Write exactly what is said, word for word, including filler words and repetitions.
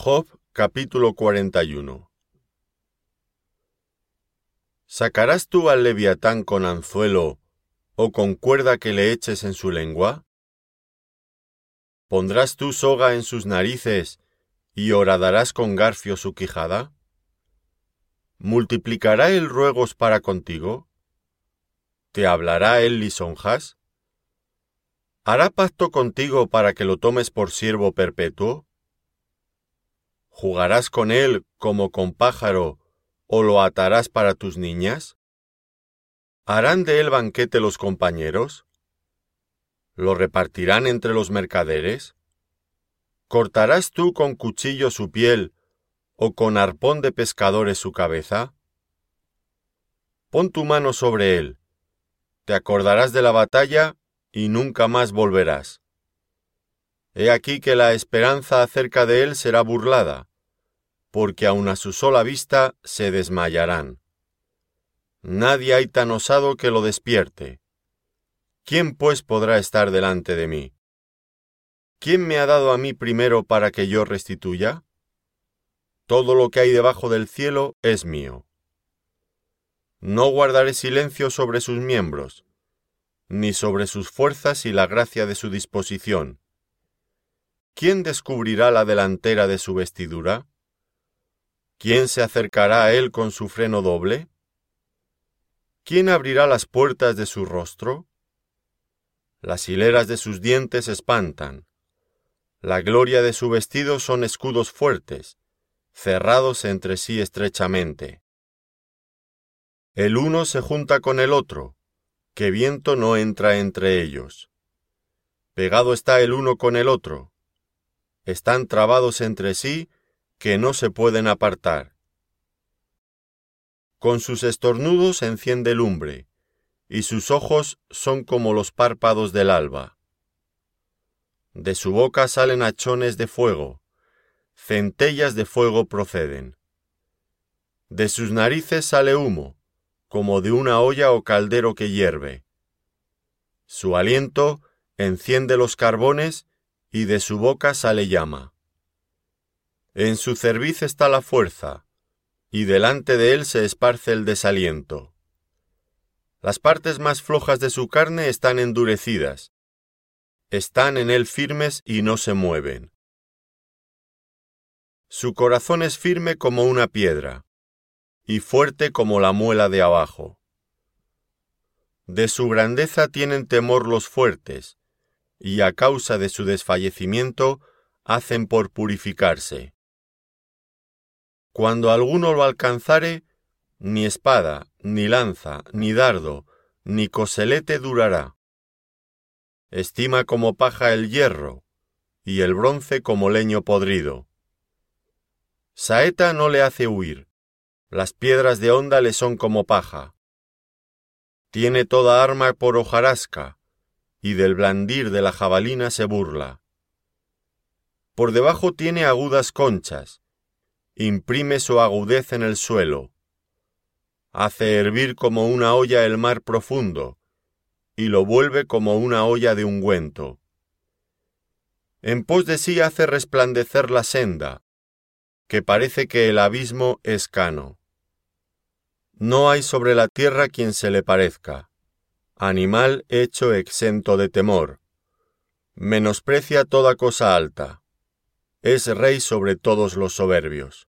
Job capítulo cuarenta y uno. ¿Sacarás tú al leviatán con anzuelo o con cuerda que le eches en su lengua? ¿Pondrás tú soga en sus narices y horadarás con garfio su quijada? ¿Multiplicará él ruegos para contigo? ¿Te hablará él lisonjas? ¿Hará pacto contigo para que lo tomes por siervo perpetuo? ¿Jugarás con él como con pájaro, o lo atarás para tus niñas? ¿Harán de él banquete los compañeros? ¿Lo repartirán entre los mercaderes? ¿Cortarás tú con cuchillo su piel, o con arpón de pescadores su cabeza? Pon tu mano sobre él, te acordarás de la batalla, y nunca más volverás. He aquí que la esperanza acerca de él será burlada, porque aun a su sola vista se desmayarán. Nadie hay tan osado que lo despierte. ¿Quién pues podrá estar delante de mí? ¿Quién me ha dado a mí primero para que yo restituya? Todo lo que hay debajo del cielo es mío. No guardaré silencio sobre sus miembros, ni sobre sus fuerzas y la gracia de su disposición. ¿Quién descubrirá la delantera de su vestidura? ¿Quién se acercará a él con su freno doble? ¿Quién abrirá las puertas de su rostro? Las hileras de sus dientes espantan. La gloria de su vestido son escudos fuertes, cerrados entre sí estrechamente. El uno se junta con el otro, que viento no entra entre ellos. Pegado está el uno con el otro. Están trabados entre sí, que no se pueden apartar. Con sus estornudos enciende lumbre, y sus ojos son como los párpados del alba. De su boca salen hachones de fuego, centellas de fuego proceden. De sus narices sale humo, como de una olla o caldero que hierve. Su aliento enciende los carbones, y de su boca sale llama. En su cerviz está la fuerza, y delante de él se esparce el desaliento. Las partes más flojas de su carne están endurecidas, están en él firmes y no se mueven. Su corazón es firme como una piedra, y fuerte como la muela de abajo. De su grandeza tienen temor los fuertes, y a causa de su desfallecimiento hacen por purificarse. Cuando alguno lo alcanzare, ni espada, ni lanza, ni dardo, ni coselete durará. Estima como paja el hierro, y el bronce como leño podrido. Saeta no le hace huir, las piedras de honda le son como paja. Tiene toda arma por hojarasca, y del blandir de la jabalina se burla. Por debajo tiene agudas conchas, imprime su agudez en el suelo. Hace hervir como una olla el mar profundo, y lo vuelve como una olla de ungüento. En pos de sí hace resplandecer la senda, que parece que el abismo es cano. No hay sobre la tierra quien se le parezca, animal hecho exento de temor. Menosprecia toda cosa alta, es rey sobre todos los soberbios.